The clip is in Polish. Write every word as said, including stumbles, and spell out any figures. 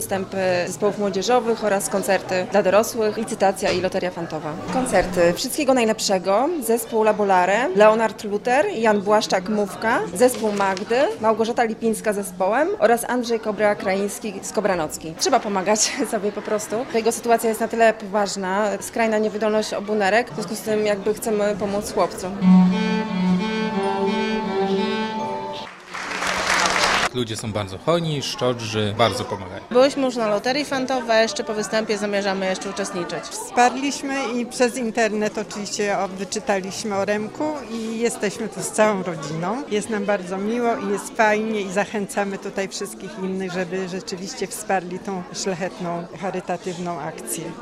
Występy zespołów młodzieżowych oraz koncerty dla dorosłych, licytacja i loteria fantowa. Koncerty. Wszystkiego najlepszego. Zespół Labolare, Leonard Luter, Jan Błaszczak-Mówka, zespół Magdy, Małgorzata Lipińska zespołem oraz Andrzej Kobra-Kraiński z Kobranocki. Trzeba pomagać sobie po prostu. Jego sytuacja jest na tyle poważna, skrajna niewydolność obu nerek, w związku z tym jakby chcemy pomóc chłopcu. Ludzie są bardzo hojni, szczodrzy, bardzo pomagają. Byłyśmy już na loterii fantowej, jeszcze po występie zamierzamy jeszcze uczestniczyć. Wsparliśmy i przez internet oczywiście wyczytaliśmy o Remku i jesteśmy tu z całą rodziną. Jest nam bardzo miło i jest fajnie i zachęcamy tutaj wszystkich innych, żeby rzeczywiście wsparli tą szlachetną, charytatywną akcję.